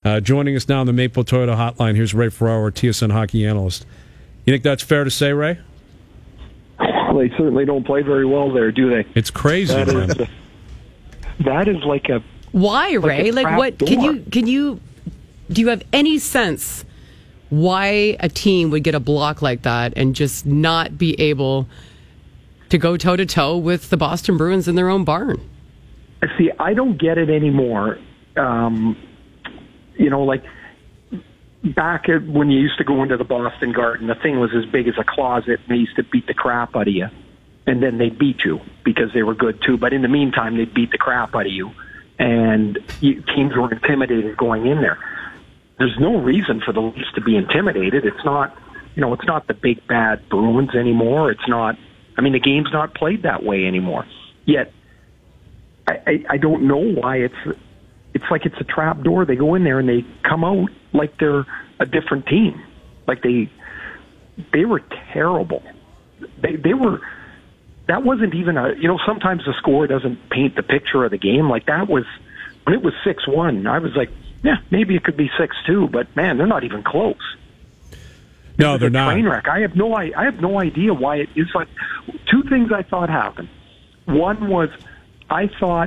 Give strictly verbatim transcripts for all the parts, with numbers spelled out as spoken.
Uh, joining us now on the Maple Toyota Hotline, here's Ray Ferraro, our T S N hockey analyst. You think that's fair to say, Ray? Well, they certainly don't play very well there, do they? It's crazy, that man. Is, that is like a why, like Ray? A like what? door. Can you can you do you have any sense why a team would get a block like that and just not be able to go toe to toe with the Boston Bruins in their own barn? See, I don't get it anymore. Um, you know, like back at when you used to go into the Boston Garden, the thing was as big as a closet, and they used to beat the crap out of you, and then they'd beat you because they were good too. But in the meantime, they'd beat the crap out of you, and you, teams were intimidated going in there. There's no reason for the Leafs to be intimidated. It's not, you know, it's not the big bad Bruins anymore. It's not. I mean, the game's not played that way anymore. Yet, I, I, I don't know why it's. It's like it's a trap door. They go in there and they come out like they're a different team. Like they, they were terrible. They, they were. That wasn't even a. You know, sometimes the score doesn't paint the picture of the game. Like that was when it was six one. I was like, yeah, maybe it could be six two, but man, they're not even close. No, they're not. Train wreck. I have no. I, I have no idea why it is like. Two things I thought happened. One was, I thought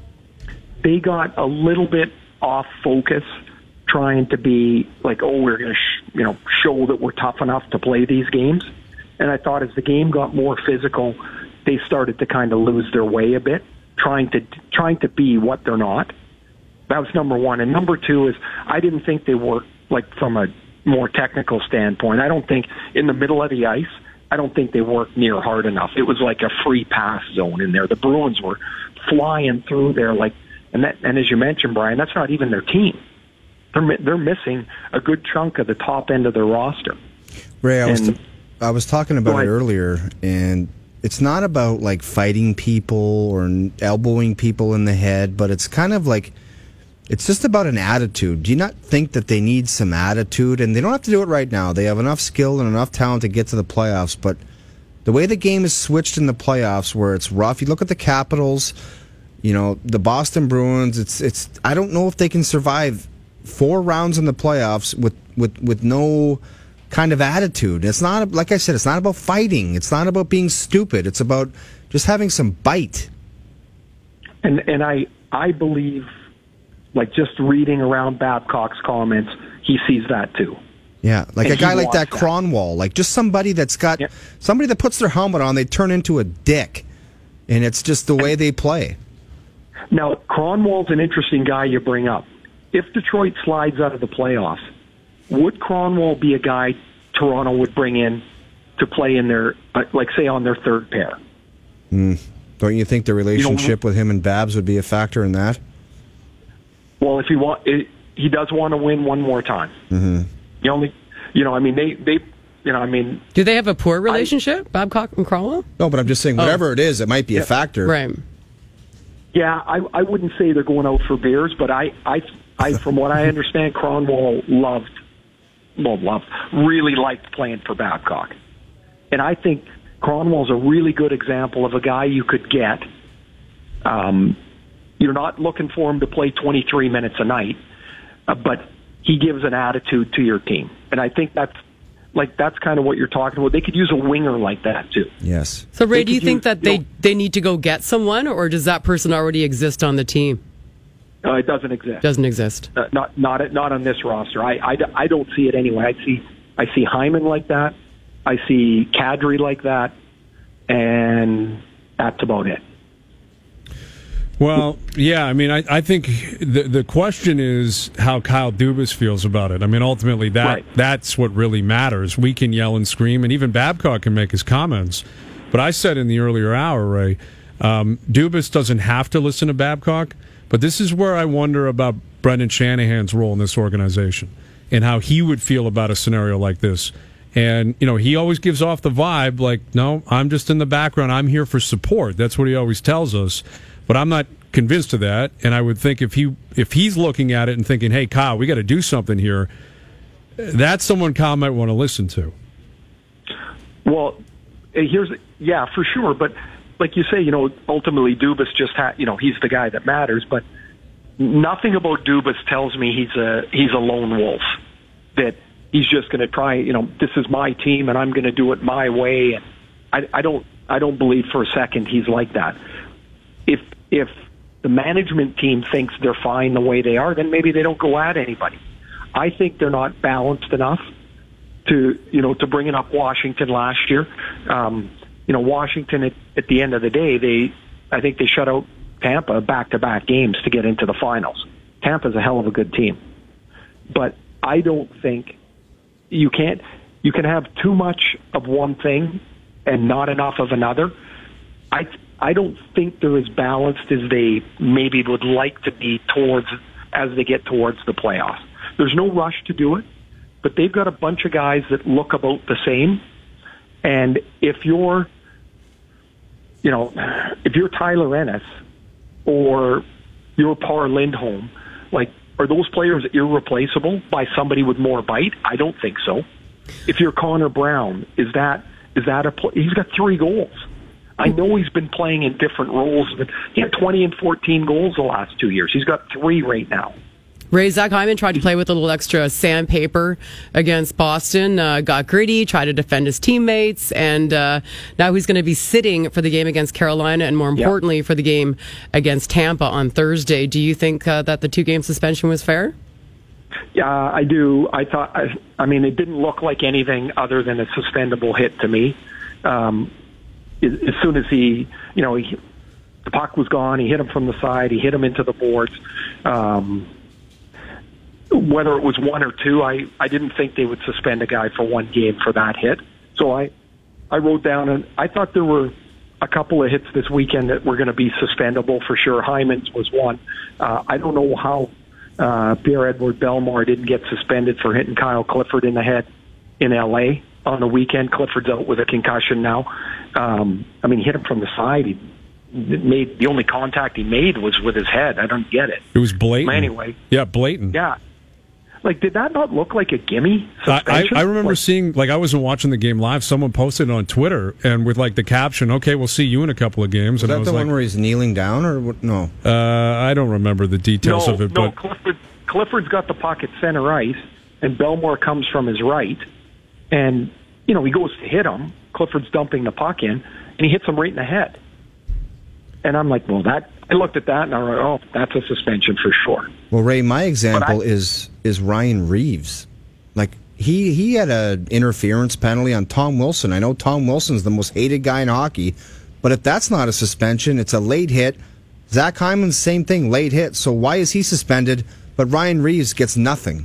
they got a little bit off focus, trying to be like, oh, we're going to, sh- you know, show that we're tough enough to play these games. And I thought as the game got more physical, they started to kind of lose their way a bit, trying to trying to be what they're not. That was number one. And number two is I didn't think they were, like, from a more technical standpoint. I don't think in the middle of the ice, I don't think they worked near hard enough. It was like a free pass zone in there. The Bruins were flying through there like. And that, and as you mentioned, Brian, that's not even their team. They're they're missing a good chunk of the top end of their roster. Ray, I was And- t- I was talking about it earlier, and it's not about like fighting people or elbowing people in the head, but it's kind of like it's just about an attitude. Do you not think that they need some attitude? And they don't have to do it right now. They have enough skill and enough talent to get to the playoffs. But the way the game is switched in the playoffs, where it's rough, you look at the Capitals. You know, the Boston Bruins, it's it's I don't know if they can survive four rounds in the playoffs with, with, with no kind of attitude. It's not, like I said, it's not about fighting. It's not about being stupid. It's about just having some bite. And and I I believe, like just reading around Babcock's comments, he sees that too. Yeah, like And a guy he like that wants that. Cronwall, like just somebody that's got, Yep. somebody that puts their helmet on, they turn into a dick. And it's just the way they play. Now, Cronwall's an interesting guy you bring up. If Detroit slides out of the playoffs, would Cronwall be a guy Toronto would bring in to play in their, uh, like say, on their third pair? Mm. Don't you think the relationship with him and Babs would be a factor in that? Well, if he want, it, he does want to win one more time. Mm-hmm. You only, you know, I mean, they, they, you know, I mean, Do they have a poor relationship, Babcock and Cromwell? No, but I'm just saying, whatever it is, it might be a factor. Right. yeah, I, I wouldn't say they're going out for beers, but I, I, I, from what I understand, Cronwall loved, well, loved, really liked playing for Babcock, and I think Cronwall's a really good example of a guy you could get. Um, you're not looking for him to play twenty-three minutes a night, uh, but he gives an attitude to your team, and I think that's like that's kind of what you're talking about. They could use a winger like that too. Yes. So, Ray, They do you could think use- that you they, know- they need to go get someone, or does that person already exist on the team? Uh, it doesn't exist. Doesn't exist. Uh, not not not on this roster. I, I, I don't see it anyway. I see I see Hyman like that. I see Kadri like that, and that's about it. Well, yeah, I mean, I, I think the the question is how Kyle Dubas feels about it. I mean, ultimately, that Right. that's what really matters. We can yell and scream, and even Babcock can make his comments. But I said in the earlier hour, Ray, um, Dubas doesn't have to listen to Babcock, but this is where I wonder about Brendan Shanahan's role in this organization and how he would feel about a scenario like this. And, you know, he always gives off the vibe like, no, I'm just in the background. I'm here for support. That's what he always tells us. But I'm not convinced of that. And I would think if he if he's looking at it and thinking, hey, Kyle, we got to do something here, that's someone Kyle might want to listen to. Well, here's yeah, for sure. But like you say, you know, ultimately Dubas just ha- you know he's the guy that matters. But nothing about Dubas tells me he's a he's a lone wolf, that he's just going to try, you know, this is my team and I'm going to do it my way. And I, I don't I don't believe for a second he's like that. If if the management team thinks they're fine the way they are, then maybe they don't go at anybody. I think they're not balanced enough to, you know, to bringing up Washington last year. Um, you know, Washington at, at the end of the day, they I think they shut out Tampa back-to-back games to get into the finals. Tampa's a hell of a good team. But I don't think you can't, you can have too much of one thing and not enough of another. I I don't think they're as balanced as they maybe would like to be towards as they get towards the playoffs. There's no rush to do it, but they've got a bunch of guys that look about the same. And if you're, you know, if you're Tyler Ennis or you're Par Lindholm, like, are those players irreplaceable by somebody with more bite? I don't think so. If you're Connor Brown, is that is that a play? He's got three goals. I know he's been playing in different roles, but he had twenty and fourteen goals the last two years. He's got three right now. Ray, Zach Hyman tried to play with a little extra sandpaper against Boston, uh, got gritty, tried to defend his teammates, and uh, now he's going to be sitting for the game against Carolina and, more importantly, yep. for the game against Tampa on Thursday. Do you think uh, that the two-game suspension was fair? Yeah, I do. I thought, I, I mean, it didn't look like anything other than a suspendable hit to me. Um, as, as soon as he, you know, he, the puck was gone, he hit him from the side, he hit him into the boards. Um, whether it was one or two, I, I didn't think they would suspend a guy for one game for that hit. So I, I wrote down, and I thought there were a couple of hits this weekend that were going to be suspendable for sure. Hyman's was one. Uh, I don't know how uh, Pierre-Edouard Bellemare didn't get suspended for hitting Kyle Clifford in the head in L A on the weekend. Clifford's out with a concussion now. Um, I mean, he hit him from the side. He made the only contact he made was with his head. I don't get it. It was blatant. Anyway, yeah, blatant. Yeah. Like, did that not look like a gimme suspension? I, I remember like, seeing, like, I wasn't watching the game live. Someone posted it on Twitter, and with, like, the caption, okay, we'll see you in a couple of games. Was and that I was the like, one where he's kneeling down, or what? No? Uh, I don't remember the details no, of it. No, but Clifford, Clifford's got the puck at center ice, and Bellemare comes from his right, and, you know, he goes to hit him. Clifford's dumping the puck in, and he hits him right in the head. And I'm like, well, that... I looked at that and I went, oh, that's a suspension for sure. Well, Ray, my example I, is is Ryan Reeves. Like, he, he had an interference penalty on Tom Wilson. I know Tom Wilson's the most hated guy in hockey, but if that's not a suspension, it's a late hit. Zach Hyman's same thing, late hit. So why is he suspended, but Ryan Reeves gets nothing?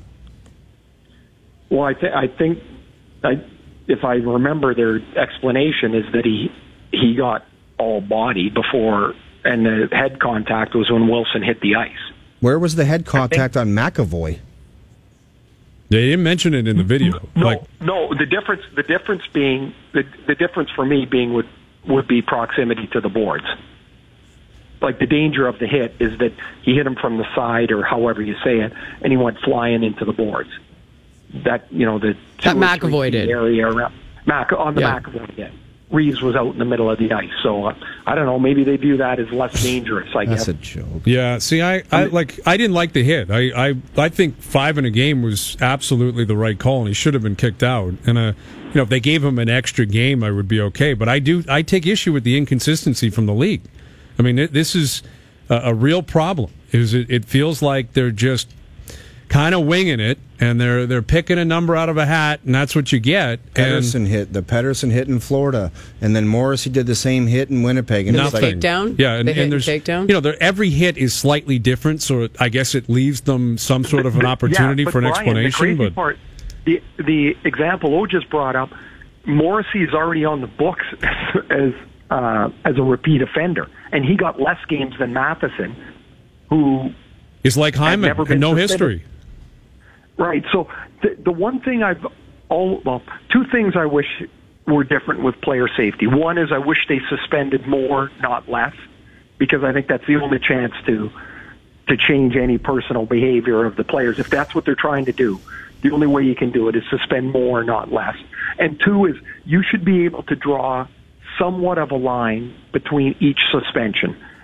Well, I, th- I think, I, if I remember their explanation, is that he he got all body before... And the head contact was when Wilson hit the ice. Where was the head contact on McAvoy? They didn't mention it in the video. No, like, no. The difference, the difference being, the, the difference for me being would would be proximity to the boards. Like, the danger of the hit is that he hit him from the side, or however you say it, and he went flying into the boards. That, you know, the that McAvoy did area around Mac on the yeah. McAvoy did. Reeves was out in the middle of the ice, so uh, I don't know. Maybe they view that as less dangerous. I That's guess. a joke. Yeah, see, I, I like I didn't like the hit. I, I I think five in a game was absolutely the right call, and he should have been kicked out. And uh, you know, if they gave him an extra game, I would be okay. But I do I take issue with the inconsistency from the league. I mean, it, this is a, a real problem. Is it, it feels like they're just kind of winging it, and they're they're picking a number out of a hat, and that's what you get. Pedersen and hit the Pedersen hit in Florida, and then Morrissey did the same hit in Winnipeg. And nothing. Like, Takedown? Yeah, and, the hit and there's takedown? you know, every hit is slightly different, so I guess it leaves them some sort of an opportunity yeah, for an Brian, explanation. The crazy but part, the the example O just brought up, Morrissey is already on the books as uh, as a repeat offender, and he got less games than Matheson, who is like Hyman, never been no suspended. history. Right. So the the one thing I've all well, two things I wish were different with player safety. One is I wish they suspended more, not less, because I think that's the only chance to to change any personal behavior of the players. If that's what they're trying to do, the only way you can do it is suspend more, not less. And two is you should be able to draw somewhat of a line between each suspension.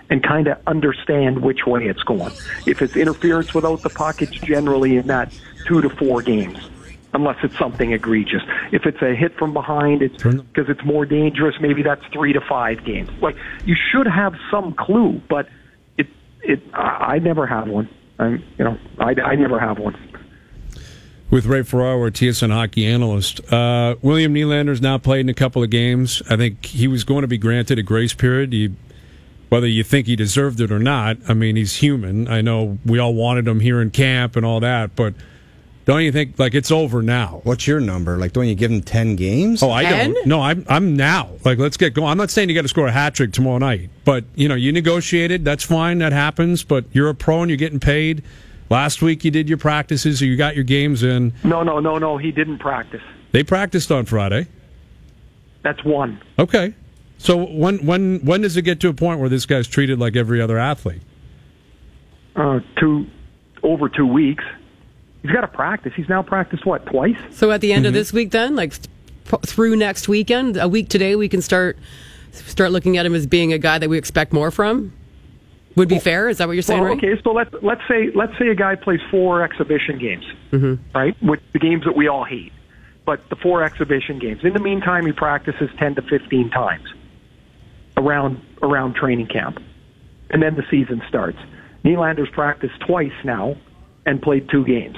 and kind of understand which way it's going. If it's interference without the puck, it's generally in that two to four games, unless it's something egregious. If it's a hit from behind, it's because it's more dangerous. Maybe that's three to five games. Like, you should have some clue, but it it I, I never have one. I'm you know I, I never have one. With Ray Ferraro, our T S N hockey analyst, uh, William Nylander's now played in a couple of games. I think he was going to be granted a grace period. He, whether you think he deserved it or not, I mean, he's human. I know we all wanted him here in camp and all that, but don't you think, like, it's over now? What's your number? Like, don't you give him ten games? Oh, I ten? don't. No, I'm I'm now. Like, let's get going. I'm not saying you got to score a hat trick tomorrow night, but, you know, you negotiated. That's fine. That happens. But you're a pro and you're getting paid. Last week you did your practices, or you got your games in. No, no, no, no. He didn't practice. They practiced on Friday. That's one. Okay. So when when when does it get to a point where this guy's treated like every other athlete? Uh, two over two weeks. He's got to practice. He's now practiced, what, twice? So at the end Mm-hmm. of this week, then, like th- through next weekend, a week today, we can start start looking at him as being a guy that we expect more from. Would be well, fair? Is that what you're saying? Well, Ray? okay, so let's let's say let's say a guy plays four exhibition games, mm-hmm. right? With the games that we all hate, but the four exhibition games. In the meantime, he practices ten to fifteen times around around training camp, and then the season starts. Nylander's practiced twice now and played two games,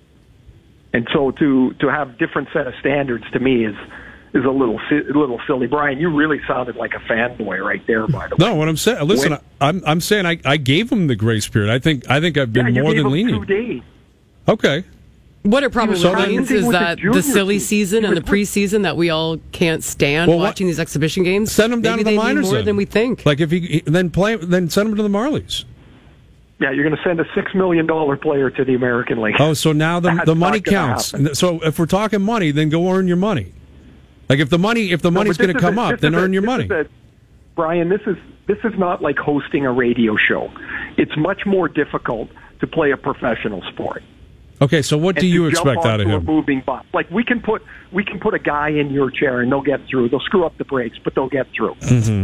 and so to to have different set of standards to me is. is a little a little silly. Brian, you really sounded like a fanboy right there, by the way. No, what I'm saying, listen, when, I'm I'm saying I, I gave him the grace period. I think I think I've been yeah, you more gave than him lenient. Two days. Okay. What it probably So then- means Same is with the that the junior silly team. season and the He was- preseason that we all can't stand Well, what- watching these exhibition games. Send him down maybe to the they need minors more then. than we think. Like if he then play, then send him to the Marlies. Yeah, you're going to send a six million dollar player to the American League. Oh, so now the That's the not money gonna counts. happen. So if we're talking money, then go earn your money. Like if the money if the No, money's but going to this is come a- up, this then is a- earn your this money. is a- Brian, this is this is not like hosting a radio show. It's much more difficult to play a professional sport. Okay, so what And do you to jump expect out of onto a him? moving bus. Like we can put we can put a guy in your chair and they'll get through. They'll screw up the brakes, but they'll get through. Mm-hmm.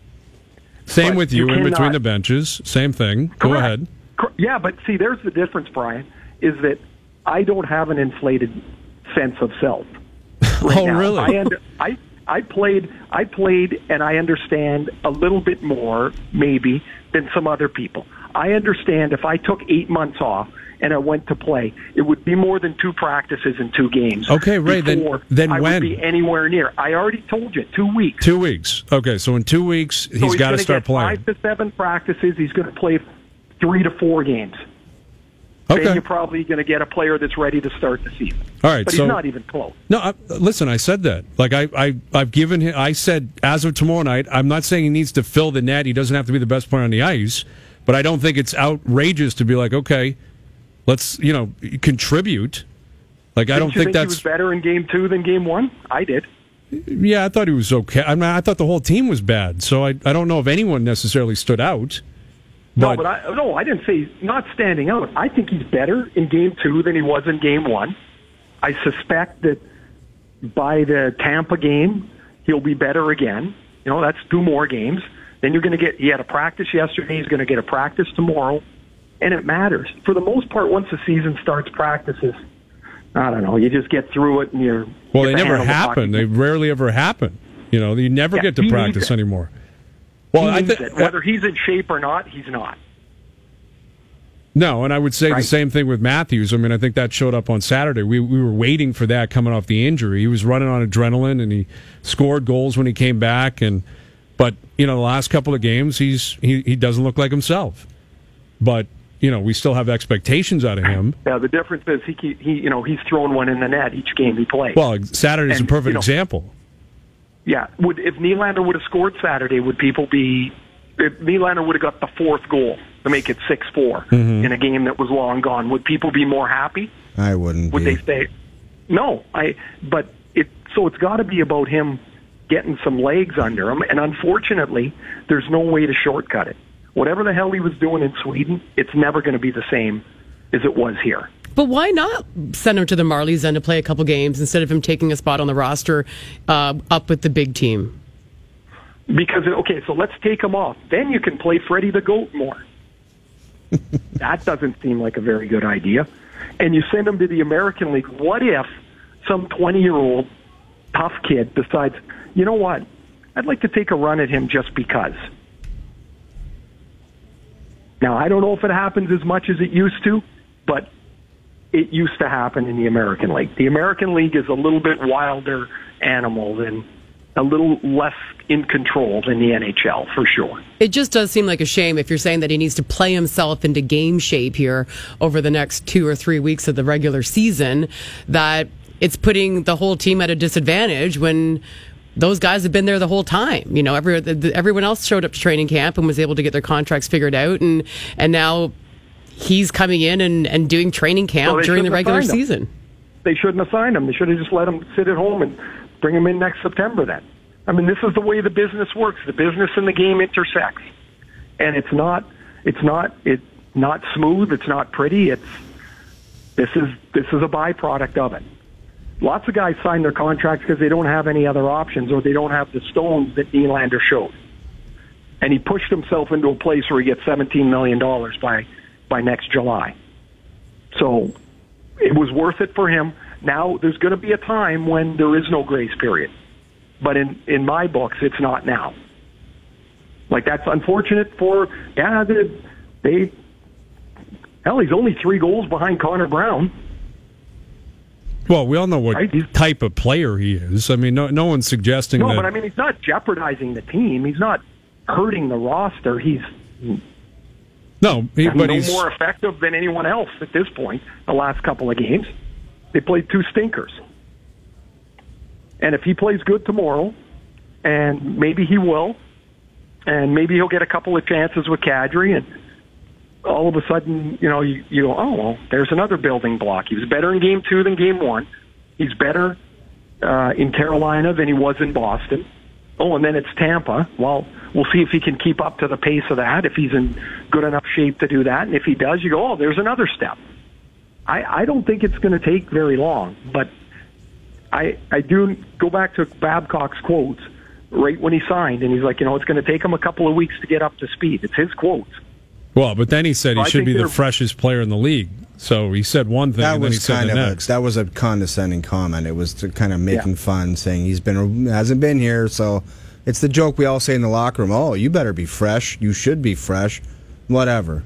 Same But with you, you in between cannot- the benches. Same thing. Go Correct. ahead. Cor- Yeah, but see, there's the difference, Brian. Is that I don't have an inflated sense of self. Right Oh, now. really? I, under, I I played I played and I understand a little bit more maybe than some other people. I understand if I took eight months off and I went to play, it would be more than two practices and two games. Okay, Ray, then- before then I when? would be anywhere near. I already told you, two weeks. Two weeks. Okay, so in two weeks he's So he's got to gonna start get playing. Five to seven practices. He's going to play three to four games. Okay. Then you're probably going to get a player that's ready to start the season. All right, but so- he's not even close. No, I, listen. I said that. Like I, I, I've given him. I said as of tomorrow night. I'm not saying he needs to fill the net. He doesn't have to be the best player on the ice. But I don't think it's outrageous to be like, okay, let's you know contribute. Like I Didn't don't you think, think that's. he was better in game two than game one? I did. Yeah, I thought he was okay. I mean, I thought the whole team was bad. So I, I don't know if anyone necessarily stood out. No, but I, no, I didn't say not standing out. I think he's better in game two than he was in game one. I suspect that by the Tampa game, he'll be better again. You know, that's two more games. Then you're going to get, he had a practice yesterday, he's going to get a practice tomorrow, and it matters. For the most part, once the season starts, practices, I don't know, you just get through it and you're... well, get they the never handle the happen. hockey. They rarely ever happen. You know, you never Yeah, get to he needs practice it. anymore. Well, He I needs think it. Whether he's in shape or not, he's not. No, and I would say the Right. same thing with Matthews. I mean, I think that showed up on Saturday. We we were waiting for that coming off the injury. He was running on adrenaline, and he scored goals when he came back. And but you know, the last couple of games, he's he, he doesn't look like himself. But you know, we still have expectations out of him. Yeah, the difference is he, he you know, he's throwing one in the net each game he plays. Well, Saturday's And, a perfect you know, example. Yeah, would if Nylander would have scored Saturday, would people be? If Nylander would have got the fourth goal to make it six four Mm-hmm. in a game that was long gone, would people be more happy? I wouldn't Would be. they say, no? I. But it. So it's got to be about him getting some legs under him, and unfortunately, there's no way to shortcut it. Whatever the hell he was doing in Sweden, it's never going to be the same as it was here. But why not send him to the Marlies then to play a couple games instead of him taking a spot on the roster uh, up with the big team? Because, okay, so let's take him off. Then you can play Freddie the Goat more. That doesn't seem like a very good idea. And you send him to the American League. What if some twenty-year-old tough kid decides, you know what, I'd like to take a run at him just because. Now, I don't know if it happens as much as it used to, but it used to happen in the American League. The American League is a little bit wilder animal than, a little less in control than the N H L, for sure. It just does seem like a shame if you're saying that he needs to play himself into game shape here over the next two or three weeks of the regular season, that it's putting the whole team at a disadvantage when those guys have been there the whole time. You know, every, everyone else showed up to training camp and was able to get their contracts figured out, and and now he's coming in and, and doing training camp well, during the regular season. They shouldn't have signed him. They should have just let him sit at home and bring him in next September then. I mean, this is the way the business works. The business and the game intersects. And it's not, it's not, it's not smooth. It's not pretty. It's, this is, this is a byproduct of it. Lots of guys sign their contracts because they don't have any other options, or they don't have the stones that Nylander showed. And he pushed himself into a place where he gets seventeen million dollars by, by next July. So it was worth it for him. Now there's going to be a time when there is no grace period. But in, in my books, it's not now. Like, that's unfortunate for, yeah, they, they, hell, he's only three goals behind Connor Brown. Well, we all know what right? type of player he is. I mean, no, no one's suggesting no, that. No, but I mean, he's not jeopardizing the team. He's not hurting the roster. He's no, he, but no he's more effective than anyone else at this point. The last couple of games, they played two stinkers. And if he plays good tomorrow, and maybe he will, and maybe he'll get a couple of chances with Kadri, and all of a sudden, you know, you, you go, oh, well, there's another building block. He was better in game two than game one. He's better uh, in Carolina than he was in Boston. Oh, and then it's Tampa. Well, we'll see if he can keep up to the pace of that, if he's in good enough shape to do that. And if he does, you go, oh, there's another step. I, I don't think it's going to take very long, but I, I do go back to Babcock's quotes right when he signed, and he's like, you know, it's going to take him a couple of weeks to get up to speed. It's his quotes. Well, but then he said he so should be the freshest player in the league. So he said one thing, that and then he was said kind the of next. A, that was a condescending comment. It was to kind of making Yeah. fun, saying he's been hasn't been here. So it's the joke we all say in the locker room. Oh, you better be fresh. You should be fresh. Whatever.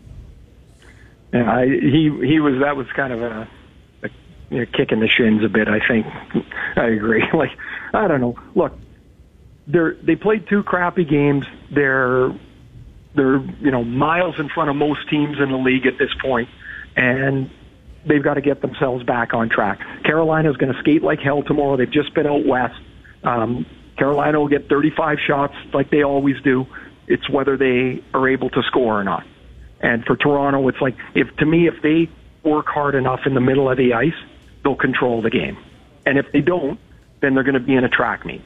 Yeah, I, he he was that was kind of a, a you know, kick in the shins a bit. I think I agree. Like, I don't know. Look, they're they played two crappy games. They're they're you know miles in front of most teams in the league at this point, and they've got to get themselves back on track. Carolina's going to skate like hell tomorrow. They've just been out west. Um, Carolina will get thirty-five shots like they always do. It's whether they are able to score or not. And for Toronto, it's like, if to me, if they work hard enough in the middle of the ice, they'll control the game. And if they don't, then they're going to be in a track meet.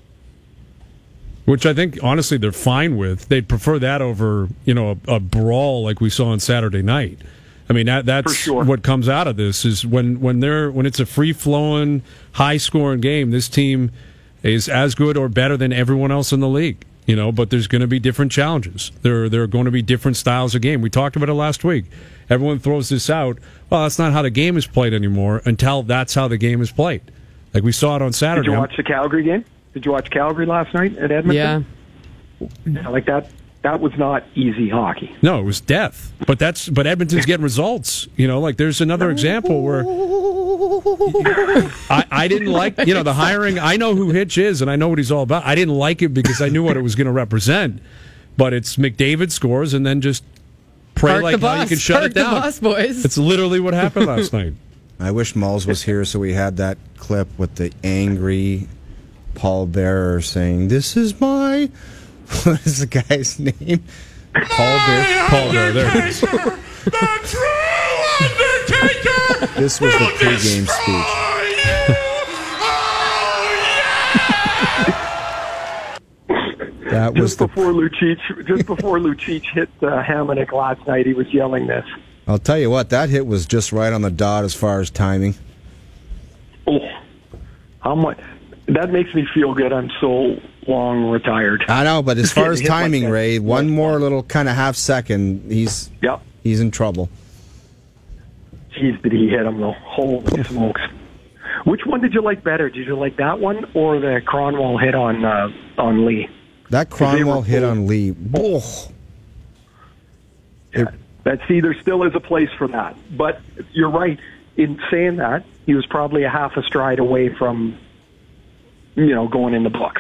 Which I think, honestly, they're fine with. They'd prefer that over, you know, a, a brawl like we saw on Saturday night. I mean, that that's sure. what comes out of this is when, when they're when it's a free-flowing, high-scoring game, this team is as good or better than everyone else in the league. You know, but there's going to be different challenges. There, there are going to be different styles of game. We talked about it last week. Everyone throws this out. Well, that's not how the game is played anymore until that's how the game is played. Like we saw it on Saturday. Did you watch the Calgary game? Did you watch Calgary last night at Edmonton? Yeah. yeah like that. That was not easy hockey. No, it was death. But that's but Edmonton's getting results. You know, like there's another example where I, I didn't like, you know, the hiring. I know who Hitch is, and I know what he's all about. I didn't like it because I knew what it was going to represent. But it's McDavid scores and then just pray Park like the how bus. you can shut Park it down. the bus, boys. It's literally what happened last night. I wish Malls was here so we had that clip with the angry Paul Bearer saying, "This is my..." What is the guy's name? Paul Bearer. Paul Bearer, there it is. The true Undertaker! This was the pregame speech. That was Just the. before Lucic, just before Lucic hit uh, Hamonic last night, he was yelling this. I'll tell you what, that hit was just right on the dot as far as timing. Oh, how much? That makes me feel good. I'm so long retired. I know, but as far as Hit like timing, that. Ray, one more little kind of half second, he's Yep. he's in trouble. Jeez, did he hit him though? Holy smokes! Which one did you like better? Did you like that one or the Cronwall hit on uh, on Lee? That they Cronwall were hit both- on Lee. Oh. Yeah. That see, there still is a place for that. But you're right in saying that he was probably a half a stride away from, you know, going in the books.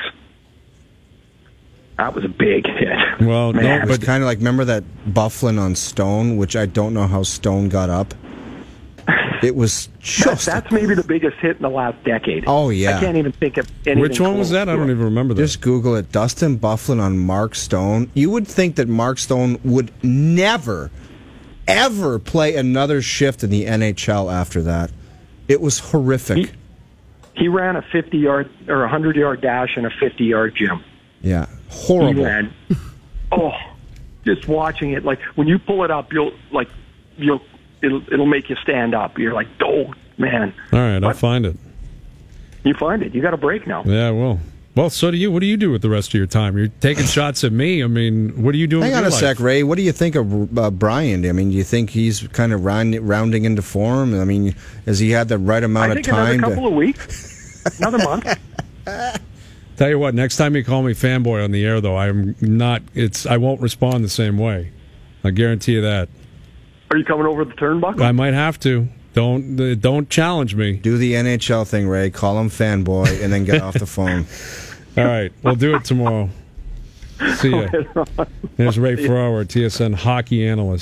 That was a big hit. Well, no, Man. It was but kind of like, remember that Bufflin on Stone, which I don't know how Stone got up. It was That, just. that's maybe the biggest hit in the last decade. Oh, yeah. I can't even think of anything. which one was close that? I to don't it. even remember that. Just Google it. Dustin Bufflin on Mark Stone. You would think that Mark Stone would never, ever play another shift in the N H L after that. It was horrific. He, he ran a fifty-yard or a hundred-yard dash in a fifty-yard gym. yeah. He Horrible. ran. Oh, just watching it, like when you pull it up, you'll like you'll it'll it'll make you stand up. You're like, oh man. All right, I'll But find it. You find it. You got a break now. Yeah, well. Well, so do you. What do you do with the rest of your time? You're taking shots at me. I mean, what are you doing Hang with on your a sec, life? Ray. What do you think of uh, Brian? I mean, do you think he's kind of round, rounding into form? I mean, has he had the right amount I of think another time? couple to... of weeks, another month. Tell you what, next time you call me fanboy on the air, though, I'm not. It's I won't respond the same way. I guarantee you that. Are you coming over the turnbuckle? I might have to. Don't uh, don't challenge me. Do the N H L thing, Ray. Call him fanboy and then get off the phone. All right, we'll do it tomorrow. See ya. There's Ray Ferraro, T S N hockey analyst.